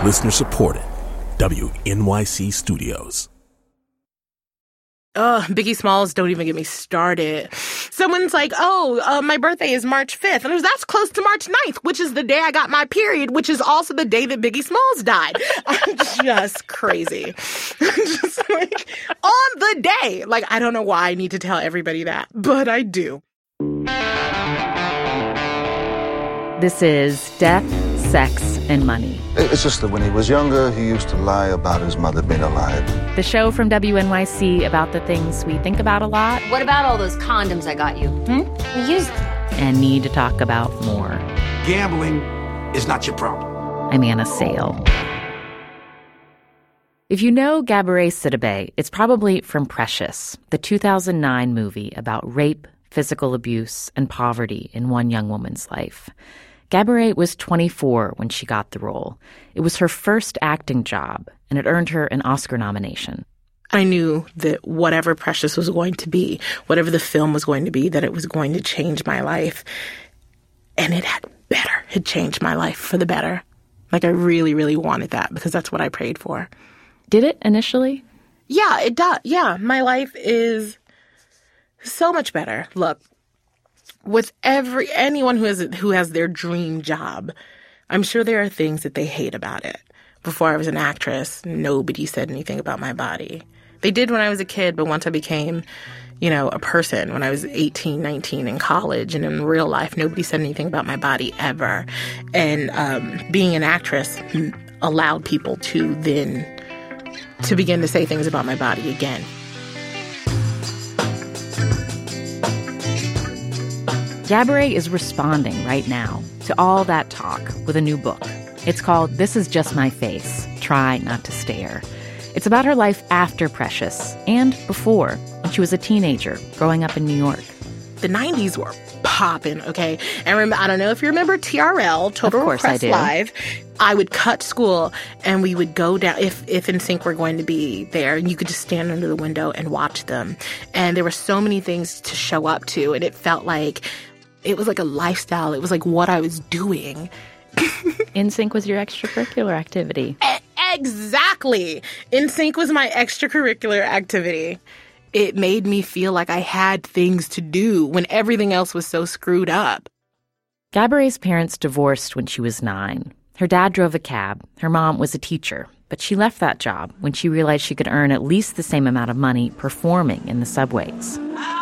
Listener supported. WNYC Studios. Biggie Smalls, don't even get me started. Someone's like, my birthday is March 5th. And that's close to March 9th, which is the day I got my period, which is also the day that Biggie Smalls died. I'm just crazy. I'm just like, on the day. Like, I don't know why I need to tell everybody that, but I do. This is Death, Sex, and Money. It's just that when he was younger, he used to lie about his mother being alive. The show from WNYC about the things we think about a lot. What about all those condoms I got you? We used them. And need to talk about more. Gambling is not your problem. I'm Anna Sale. If you know Gabourey Sidibe, it's probably from Precious, the 2009 movie about rape, physical abuse, and poverty in one young woman's life. Gabourey was 24 when she got the role. It was her first acting job, and it earned her an Oscar nomination. I knew that whatever Precious was going to be, whatever the film was going to be, that it was going to change my life. And it had changed my life for the better. Like, I really, really wanted that because that's what I prayed for. Did it initially? Yeah, it does. Yeah, my life is so much better. Look, with anyone who has their dream job, I'm sure there are things that they hate about it. Before I was an actress, nobody said anything about my body. They did when I was a kid, but once I became, a person, when I was 18, 19 in college and in real life, nobody said anything about my body ever. And being an actress allowed people to begin to say things about my body again. Gabourey is responding right now to all that talk with a new book. It's called This Is Just My Face, Try Not to Stare. It's about her life after Precious and before, when she was a teenager growing up in New York. The 90s were popping, okay? And I don't know if you remember TRL, Total Request Live. I would cut school and we would go down, if NSYNC were going to be there, and you could just stand under the window and watch them. And there were so many things to show up to, and it felt like it was like a lifestyle. It was like what I was doing. NSYNC was your extracurricular activity. Exactly. NSYNC was my extracurricular activity. It made me feel like I had things to do when everything else was so screwed up. Gabourey's parents divorced when she was 9. Her dad drove a cab. Her mom was a teacher. But she left that job when she realized she could earn at least the same amount of money performing in the subways.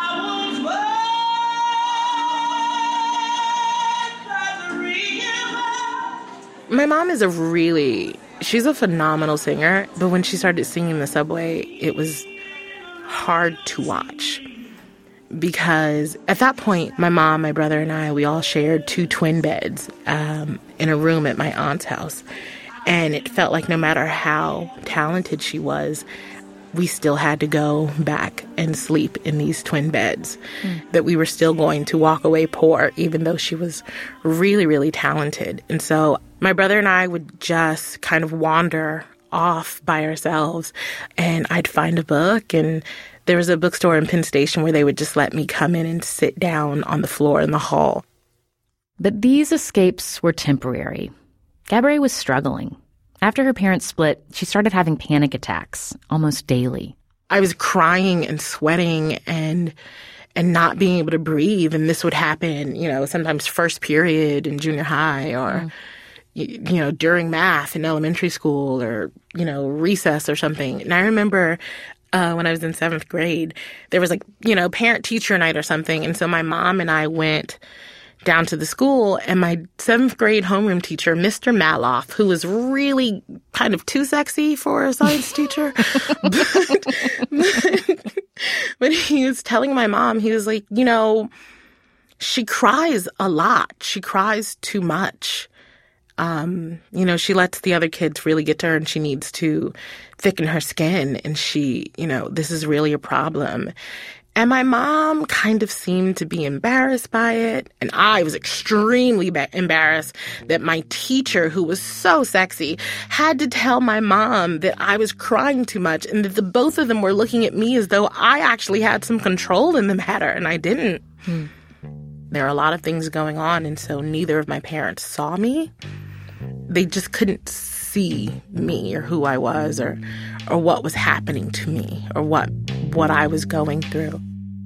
My mom is she's a phenomenal singer, but when she started singing in the subway, it was hard to watch. Because at that point, my mom, my brother, and I, we all shared 2 twin beds in a room at my aunt's house. And it felt like no matter how talented she was, we still had to go back and sleep in these twin beds. That we were still going to walk away poor, even though she was really, really talented. And so my brother and I would just kind of wander off by ourselves, and I'd find a book, and there was a bookstore in Penn Station where they would just let me come in and sit down on the floor in the hall. But these escapes were temporary. Gabourey was struggling. After her parents split, she started having panic attacks almost daily. I was crying and sweating and not being able to breathe, and this would happen, sometimes first period in junior high or during math in elementary school or, recess or something. And I remember when I was in 7th grade, there was parent-teacher night or something. And so my mom and I went down to the school, and my 7th grade homeroom teacher, Mr. Maloff, who was really kind of too sexy for a science teacher, but he was telling my mom, he was like, she cries a lot. She cries too much. She lets the other kids really get to her, and she needs to thicken her skin, and she, this is really a problem. And my mom kind of seemed to be embarrassed by it, and I was extremely embarrassed that my teacher, who was so sexy, had to tell my mom that I was crying too much, and that the both of them were looking at me as though I actually had some control in the matter, and I didn't. There are a lot of things going on, and so neither of my parents saw me. they just couldn't see me or who I was or what was happening to me or what I was going through.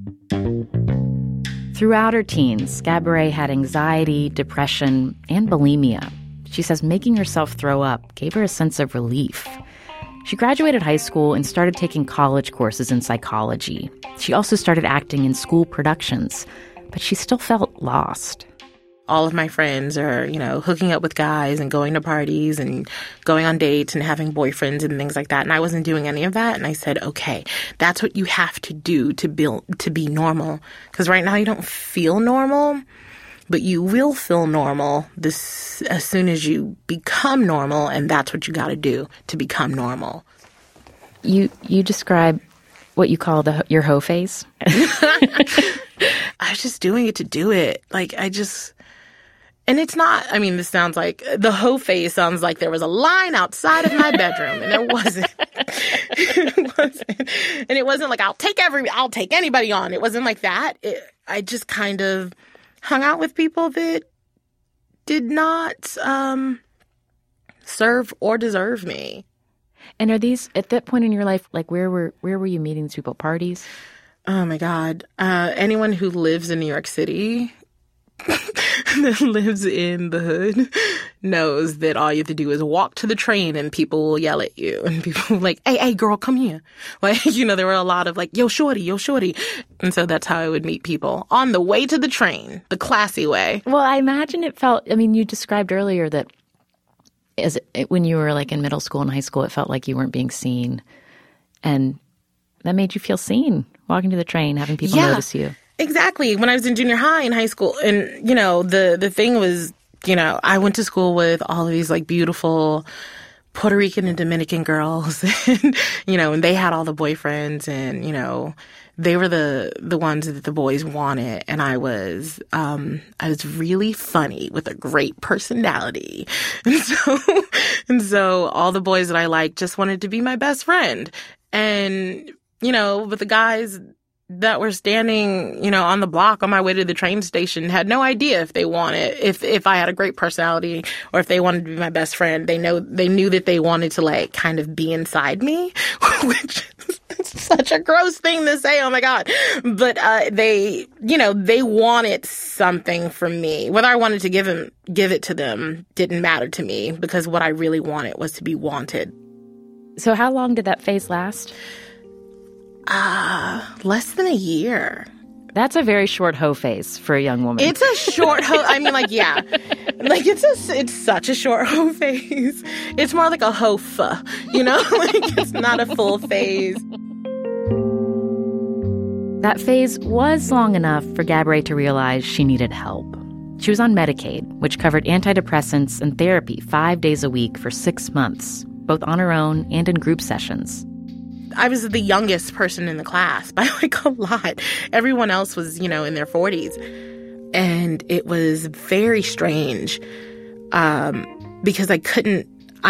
Throughout her teens, Gabourey had anxiety, depression, and bulimia. She says making herself throw up gave her a sense of relief. She graduated high school and started taking college courses in psychology. She also started acting in school productions, but she still felt lost. All of my friends are, hooking up with guys and going to parties and going on dates and having boyfriends and things like that. And I wasn't doing any of that. And I said, okay, that's what you have to do to be normal. Because right now you don't feel normal, but you will feel normal as soon as you become normal. And that's what you got to do to become normal. You describe what you call your hoe phase? I was just doing it to do it. And it's not, this sounds like, the hoe phase sounds like there was a line outside of my bedroom, and there wasn't. And it wasn't like, I'll take anybody on. It wasn't like that. I just kind of hung out with people that did not serve or deserve me. And are these, at that point in your life, like where were you meeting these people? Parties? Oh my God. Anyone who lives in New York City that lives in the hood knows that all you have to do is walk to the train and people will yell at you. And people are like, hey, girl, come here. There were a lot of like, yo, shorty. And so that's how I would meet people on the way to the train, the classy way. Well, I imagine it felt, you described earlier that when you were like in middle school and high school, it felt like you weren't being seen. And that made you feel seen, walking to the train, having people notice you. Exactly. When I was in junior high and high school, and, the thing was, I went to school with all of these, like, beautiful Puerto Rican and Dominican girls, and, and they had all the boyfriends, and, they were the ones that the boys wanted, and I was really funny with a great personality, and so all the boys that I liked just wanted to be my best friend, and, but the guys that were standing, on the block on my way to the train station had no idea if they wanted, if I had a great personality or if they wanted to be my best friend. They knew that they wanted to like kind of be inside me, which is such a gross thing to say. Oh my God. But, they wanted something from me. Whether I wanted to give it to them didn't matter to me because what I really wanted was to be wanted. So how long did that phase last? Less than a year. That's a very short hoe phase for a young woman. It's a short hoe. Yeah. It's such a short hoe phase. It's more like a hofa, it's not a full phase. That phase was long enough for Gabourey to realize she needed help. She was on Medicaid, which covered antidepressants and therapy 5 days a week for 6 months, both on her own and in group sessions. I was the youngest person in the class by like a lot. Everyone else was, in their 40s. And it was very strange because I couldn't,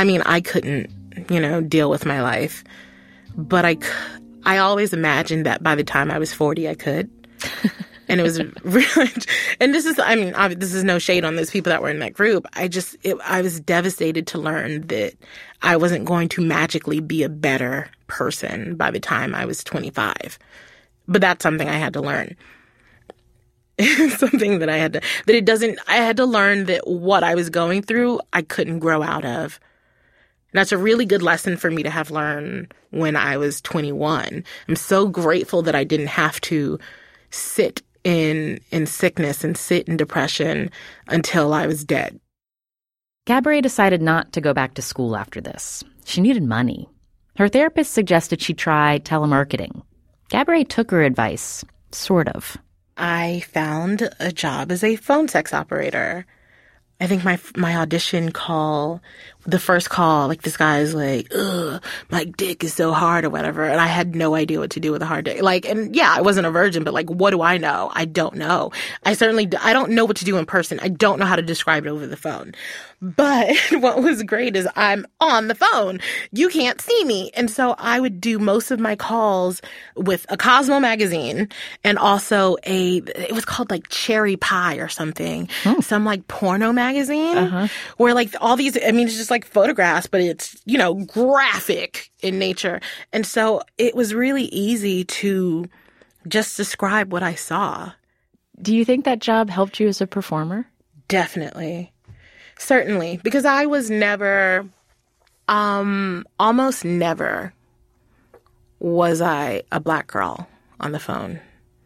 deal with my life. But I always imagined that by the time I was 40, I could. And it was really, and this is no shade on those people that were in that group. I was devastated to learn that I wasn't going to magically be a better person by the time I was 25. But that's something I had to learn. Something that I had to learn that what I was going through, I couldn't grow out of. And that's a really good lesson for me to have learned when I was 21. I'm so grateful that I didn't have to sit in sickness and sit in depression until I was dead. Gabourey decided not to go back to school after this. She needed money. Her therapist suggested she try telemarketing. Gabourey took her advice, sort of. I found a job as a phone sex operator. I think my audition call, the first call, like this guy's like, ugh, my dick is so hard or whatever. And I had no idea what to do with a hard dick. I wasn't a virgin, but what do I know? I don't know. I don't know what to do in person. I don't know how to describe it over the phone. But what was great is I'm on the phone. You can't see me. And so I would do most of my calls with a Cosmo magazine and also it was called like Cherry Pie or something. Some porno magazine. magazine, where like all these, I mean, it's just like photographs, but it's, you know, graphic in nature. And so it was really easy to just describe what I saw. Do you think that job helped you as a performer? Definitely. Certainly. Because I was never, almost never was I a black girl on the phone.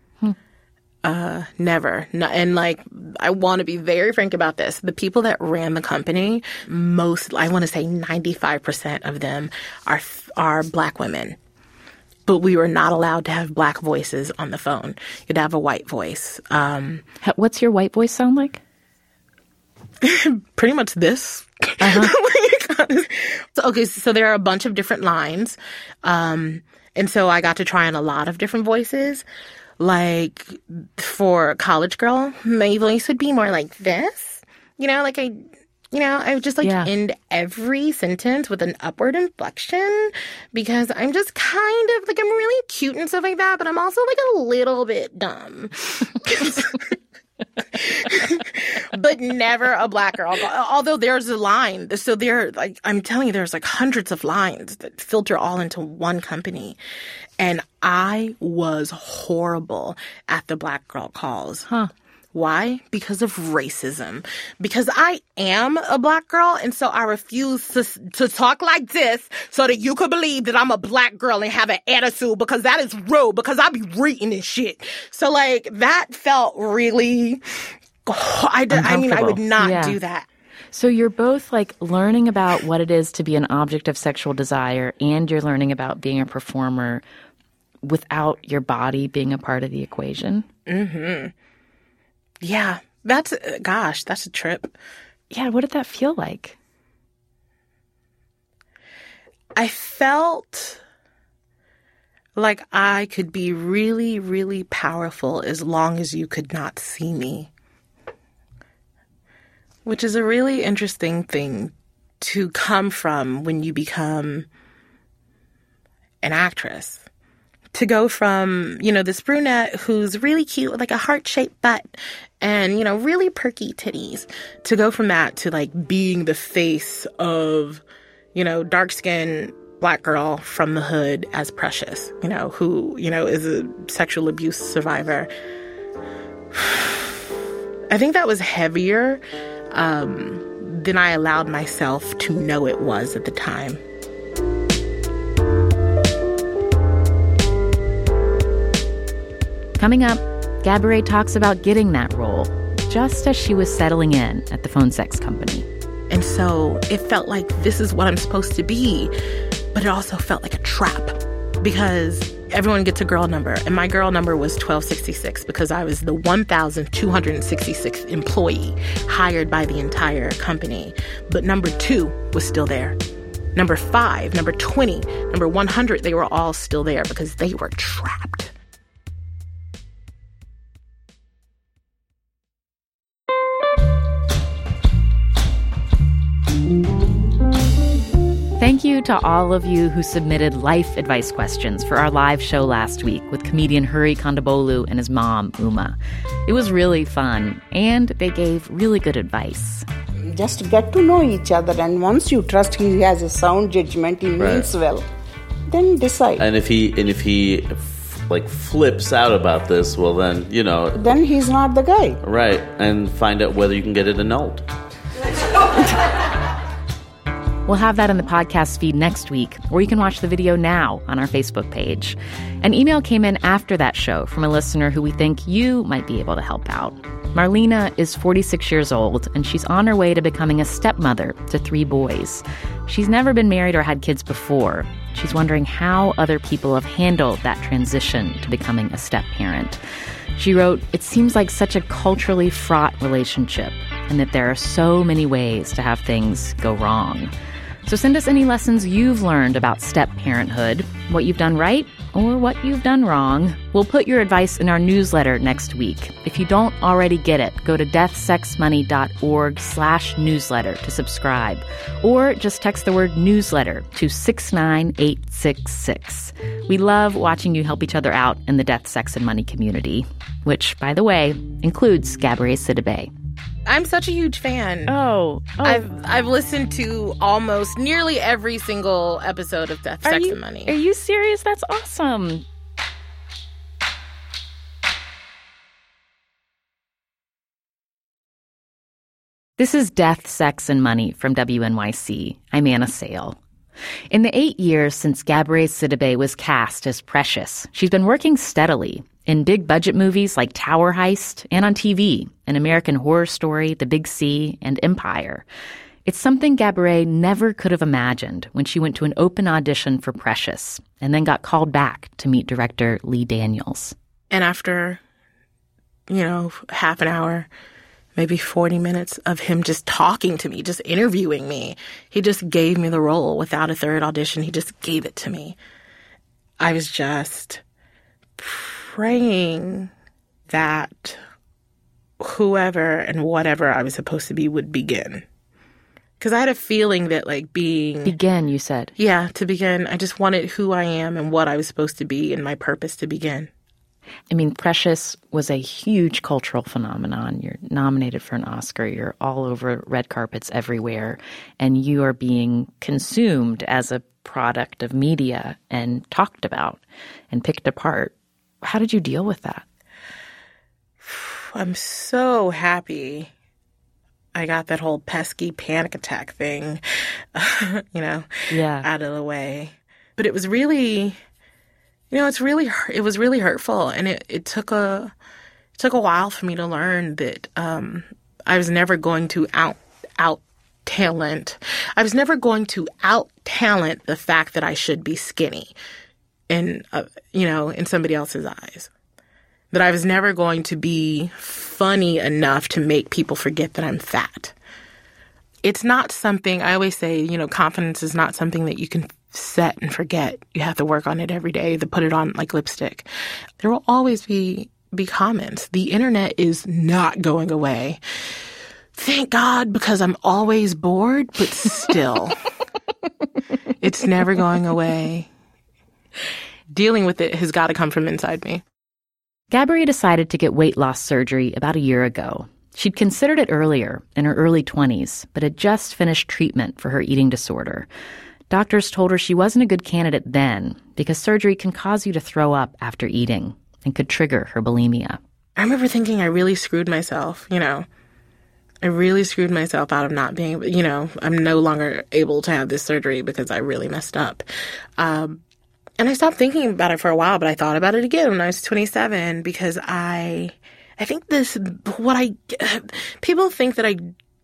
Never. And like, I want to be very frank about this. The people that ran the company, I want to say 95% of them are black women. But we were not allowed to have black voices on the phone. You'd have a white voice. What's your white voice sound like? Pretty much this. Okay, so there are a bunch of different lines. And so I got to try on a lot of different voices. Like, for College Girl, my voice would be more like this. You know, like I would just end every sentence with an upward inflection because I'm just kind of like, I'm really cute and stuff like that, but I'm also like a little bit dumb. But never a black girl. Although there's a line. So I'm telling you, there's like hundreds of lines that filter all into one company. And I was horrible at the black girl calls. Why? Because of racism. Because I am a black girl, and so I refuse to talk like this so that you could believe that I'm a black girl and have an attitude, because that is rude, because I be reading this shit. So, like, that felt really... I would not do that. So you're both, like, learning about what it is to be an object of sexual desire, and you're learning about being a performer without your body being a part of the equation. Mm-hmm. Yeah, that's a trip. Yeah, what did that feel like? I felt like I could be really, really powerful as long as you could not see me. Which is a really interesting thing to come from when you become an actress. To go from, you know, this brunette who's really cute with like a heart-shaped butt and, you know, really perky titties, to go from that to like being the face of, you know, dark-skinned black girl from the hood as Precious, you know, who, you know, is a sexual abuse survivor. I think that was heavier than I allowed myself to know it was at the time. Coming up, Gabourey talks about getting that role just as she was settling in at the phone sex company. And so it felt like this is what I'm supposed to be, but it also felt like a trap because everyone gets a girl number, and my girl number was 1266 because I was the 1,266th employee hired by the entire company. But number 2 was still there. Number 5, number 20, number 100, they were all still there because they were trapped. Thank you to all of you who submitted life advice questions for our live show last week with comedian Hari Kondabolu and his mom, Uma. It was really fun, and they gave really good advice. Just get to know each other, and once you trust he has a sound judgment, he means well, then decide. And if he flips out about this, well then, you know... Then he's not the guy. Right, and find out whether you can get it annulled. We'll have that in the podcast feed next week, or you can watch the video now on our Facebook page. An email came in after that show from a listener who we think you might be able to help out. Marlena is 46 years old, and she's on her way to becoming a stepmother to 3 boys. She's never been married or had kids before. She's wondering how other people have handled that transition to becoming a step-parent. She wrote, "It seems like such a culturally fraught relationship, and that there are so many ways to have things go wrong." So send us any lessons you've learned about step-parenthood, what you've done right or what you've done wrong. We'll put your advice in our newsletter next week. If you don't already get it, go to deathsexmoney.org/newsletter to subscribe. Or just text the word newsletter to 69866. We love watching you help each other out in the Death, Sex, and Money community, which, by the way, includes Gabourey Sidibe. I'm such a huge fan. Oh. I've listened to almost nearly every single episode of Death, Sex, and Money. Are you serious? That's awesome. This is Death, Sex, and Money from WNYC. I'm Anna Sale. In the 8 years since Gabourey Sidibe was cast as Precious, she's been working steadily in big-budget movies like Tower Heist and on TV, in American Horror Story, The Big C, and Empire. It's something Gabourey never could have imagined when she went to an open audition for Precious and then got called back to meet director Lee Daniels. And after, half an hour, maybe 40 minutes of him just talking to me, just interviewing me, he just gave me the role without a third audition. He just gave it to me. I was just praying that whoever and whatever I was supposed to be would begin. Because I had a feeling that, Begin, you said? Yeah, to begin. I just wanted who I am and what I was supposed to be and my purpose to begin. I mean, Precious was a huge cultural phenomenon. You're nominated for an Oscar. You're all over red carpets everywhere. And you are being consumed as a product of media and talked about and picked apart. How did you deal with that? I'm so happy I got that whole pesky panic attack thing, out of the way. But it was really... it was really hurtful, and it took a while for me to learn that I was never going to out talent. I was never going to out talent the fact that I should be skinny, in somebody else's eyes. That I was never going to be funny enough to make people forget that I'm fat. It's not something, I always say, confidence is not something that you can set and forget. You have to work on it every day, to put it on like lipstick. There will always be comments. The internet is not going away. Thank God, because I'm always bored, but still, it's never going away. Dealing with it has got to come from inside me. Gabourey decided to get weight loss surgery about a year ago. She'd considered it earlier, in her early 20s, but had just finished treatment for her eating disorder. Doctors told her she wasn't a good candidate then because surgery can cause you to throw up after eating and could trigger her bulimia. I remember thinking I really screwed myself, I really screwed myself out of not being, I'm no longer able to have this surgery because I really messed up. And I stopped thinking about it for a while, but I thought about it again when I was 27 because I think people think that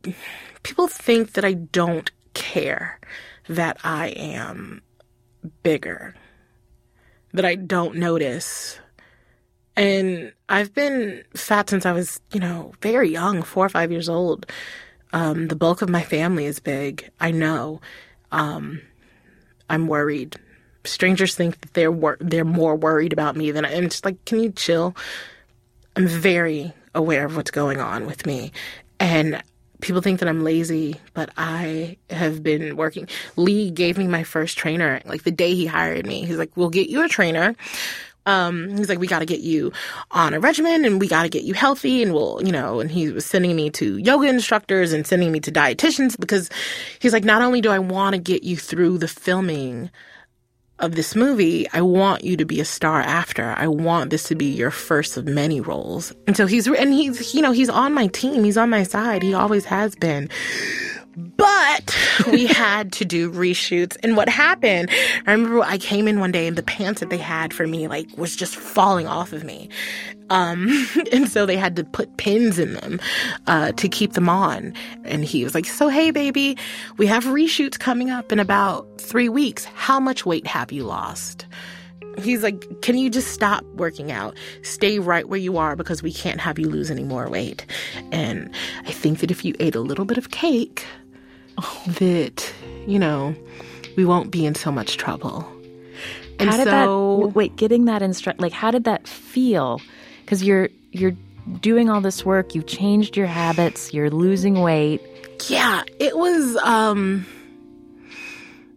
I don't care that I am bigger, that I don't notice. And I've been fat since I was, very young, 4 or 5 years old. The bulk of my family is big. I know. I'm worried. Strangers think that they're more worried about me than I am. Just like, can you chill? I'm very aware of what's going on with me. And people think that I'm lazy, but I have been working. Lee gave me my first trainer, the day he hired me. He's like, we'll get you a trainer. He's like, we got to get you on a regimen and we got to get you healthy. And we'll, and he was sending me to yoga instructors and sending me to dietitians because he's like, not only do I want to get you through the filming of this movie, I want you to be a star after. I want this to be your first of many roles. And so he's on my team. He's on my side. He always has been. But we had to do reshoots. And what happened, I remember I came in one day and the pants that they had for me, was just falling off of me. And so they had to put pins in them to keep them on. And he was like, so, hey, baby, we have reshoots coming up in about 3 weeks. How much weight have you lost? He's like, can you just stop working out? Stay right where you are because we can't have you lose any more weight. And I think that if you ate a little bit of cake, that, we won't be in so much trouble. And getting that how did that feel? Because you're doing all this work, you've changed your habits, you're losing weight. Yeah, it was,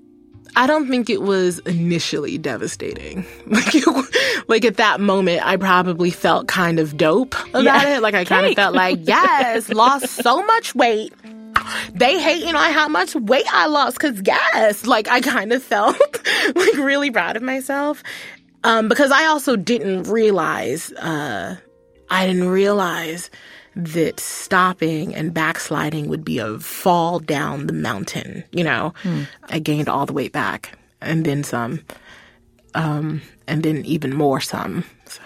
I don't think it was initially devastating. Like at that moment, I probably felt kind of dope about it. Like I kind of felt like, yes, lost so much weight. They hating on how much weight I lost because, yes, like I kind of felt like really proud of myself. Because I also didn't realize that stopping and backsliding would be a fall down the mountain, you know. I gained all the weight back and then some, and then even more some. So.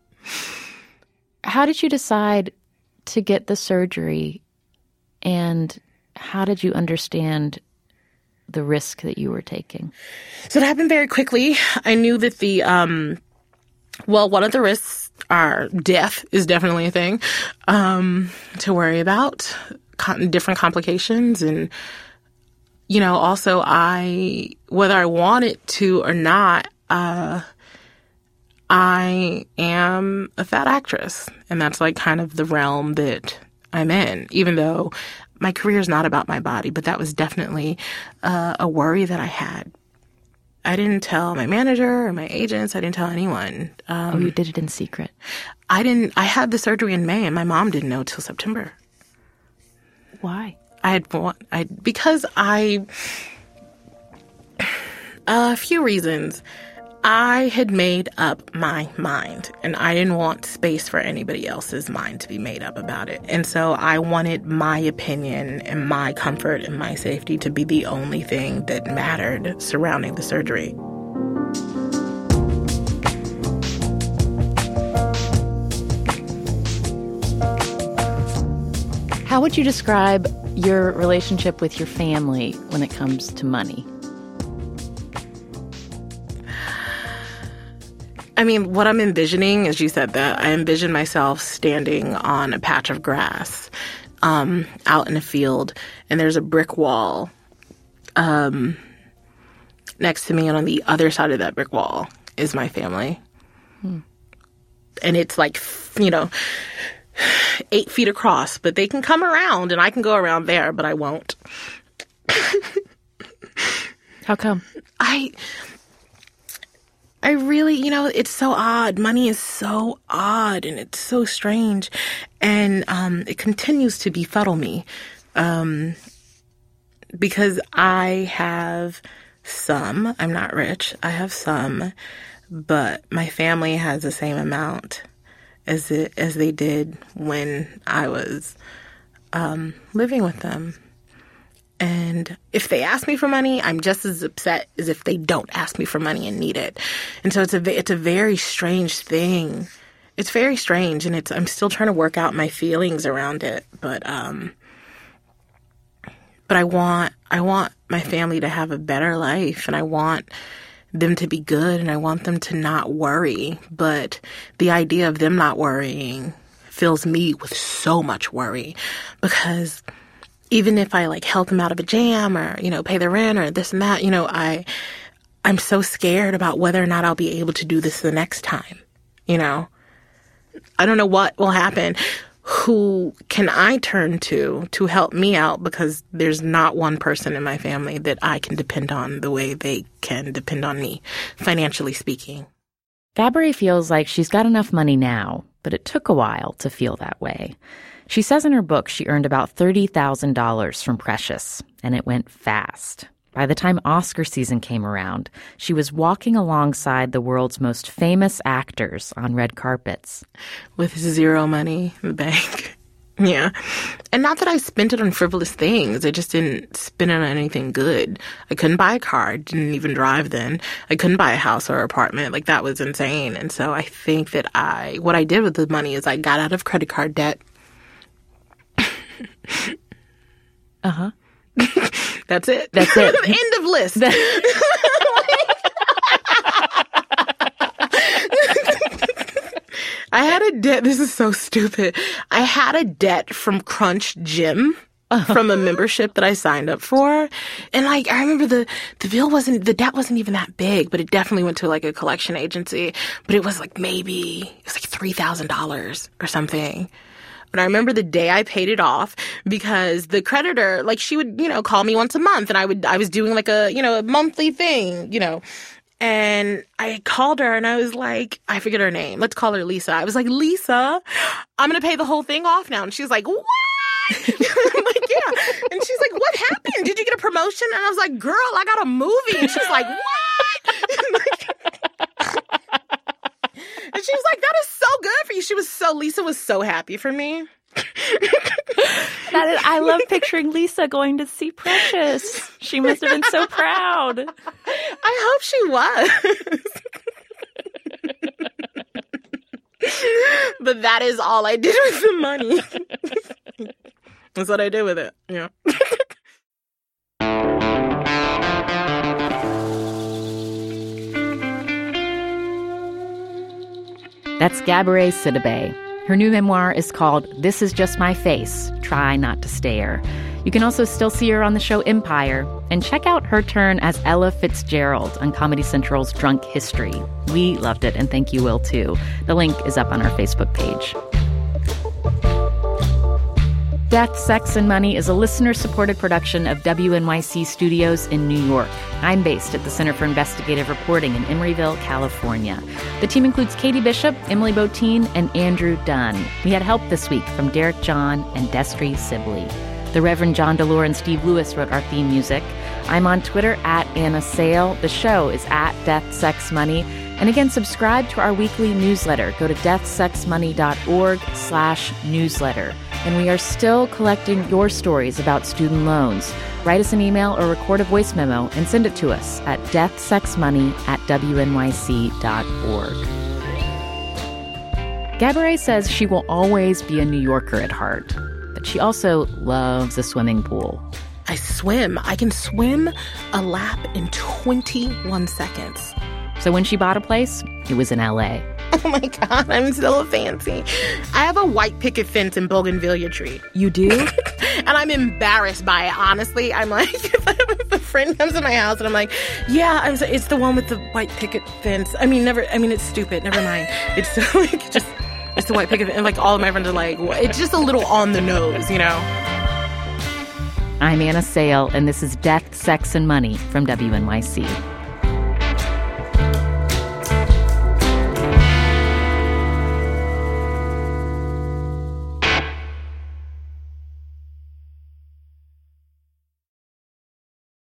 How did you decide to get the surgery, and how did you understand the risk that you were taking? So it happened very quickly. I knew that one of the risks are death is definitely a thing to worry about, different complications. And, you know, also whether I want it to or not, I am a fat actress. And that's like kind of the realm that I'm in, even though my career is not about my body. But that was definitely a worry that I had. I didn't tell my manager or my agents. I didn't tell anyone. You did it in secret? I didn't. I had the surgery in May, and my mom didn't know till September. Why? Because a few reasons. I had made up my mind, and I didn't want space for anybody else's mind to be made up about it. And so I wanted my opinion and my comfort and my safety to be the only thing that mattered surrounding the surgery. How would you describe your relationship with your family when it comes to money? I mean, what I'm envisioning, as you said that, I envision myself standing on a patch of grass out in a field, and there's a brick wall next to me, and on the other side of that brick wall is my family. And it's like, 8 feet across, but they can come around, and I can go around there, but I won't. How come? I really, it's so odd. Money is so odd, and it's so strange. And it continues to befuddle me because I have some. I'm not rich. I have some. But my family has the same amount as they did when I was living with them. And if they ask me for money, I'm just as upset as if they don't ask me for money and need it. And so it's a very strange thing. It's very strange, and I'm still trying to work out my feelings around it. But I want my family to have a better life, and I want them to be good, and I want them to not worry. But the idea of them not worrying fills me with so much worry, because even if I help them out of a jam or, pay their rent or this and that, I'm so scared about whether or not I'll be able to do this the next time. I don't know what will happen. Who can I turn to help me out? Because there's not one person in my family that I can depend on the way they can depend on me, financially speaking. Gabourey feels like she's got enough money now, but it took a while to feel that way. She says in her book she earned about $30,000 from Precious, and it went fast. By the time Oscar season came around, she was walking alongside the world's most famous actors on red carpets. With zero money in the bank. Yeah. And not that I spent it on frivolous things. I just didn't spend it on anything good. I couldn't buy a car. I didn't even drive then. I couldn't buy a house or apartment. That was insane. And so I think that what I did with the money is I got out of credit card debt. Uh-huh. That's it. That's it. End of list. I had a debt. This is so stupid. I had a debt from Crunch Gym. From a membership that I signed up for. And I remember the debt wasn't even that big, but it definitely went to a collection agency. But it was maybe $3,000 or something. But I remember the day I paid it off because the creditor, like, she would, call me once a month, and I was doing like a monthly thing, And I called her and I was like, I forget her name. Let's call her Lisa. I was like, Lisa, I'm going to pay the whole thing off now. And she was like, what? I'm like, yeah. And she's like, what happened? Did you get a promotion? And I was like, girl, I got a movie. And she's like, what? And she was like, that is so good for you. Lisa was so happy for me. I love picturing Lisa going to see Precious. She must have been so proud. I hope she was. But that is all I did with the money. That's what I did with it. Yeah. That's Gabourey Sidibe. Her new memoir is called This Is Just My Face, Try Not to Stare. You can also still see her on the show Empire, and check out her turn as Ella Fitzgerald on Comedy Central's Drunk History. We loved it, and think you will too. The link is up on our Facebook page. Death, Sex, and Money is a listener-supported production of WNYC Studios in New York. I'm based at the Center for Investigative Reporting in Emeryville, California. The team includes Katie Bishop, Emily Botine, and Andrew Dunn. We had help this week from Derek John and Destry Sibley. The Reverend John DeLore and Steve Lewis wrote our theme music. I'm on Twitter at Anna Sale. The show is at Death, Sex, Money. And again, subscribe to our weekly newsletter. Go to deathsexmoney.org/newsletter. And we are still collecting your stories about student loans. Write us an email or record a voice memo and send it to us at deathsexmoney@wnyc.org. Gabourey says she will always be a New Yorker at heart, but she also loves a swimming pool. I swim. I can swim a lap in 21 seconds. So when she bought a place, it was in L.A. Oh my God, I'm so fancy. I have a white picket fence in Bougainvillea tree. You do? And I'm embarrassed by it, honestly. I'm like, if a friend comes to my house and I'm like, yeah, it's the one with the white picket fence. It's stupid. Never mind. It's it's the white picket fence. And like all of my friends are like, it's just a little on the nose, I'm Anna Sale, and this is Death, Sex, and Money from WNYC.